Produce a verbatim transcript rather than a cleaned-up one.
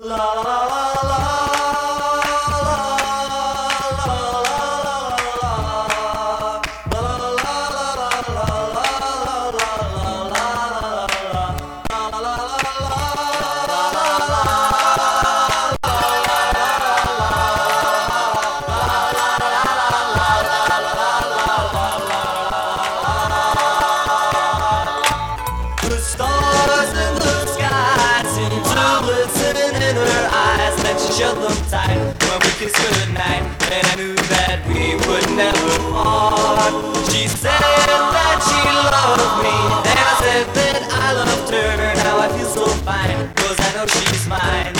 The stars in the sky seem to glisten in her eyes. Then she shut them tight when we kissed goodnight, and I knew that we would never part. She said that she loved me, and I said that I loved her. Now I feel so fine, 'cause I know she's mine.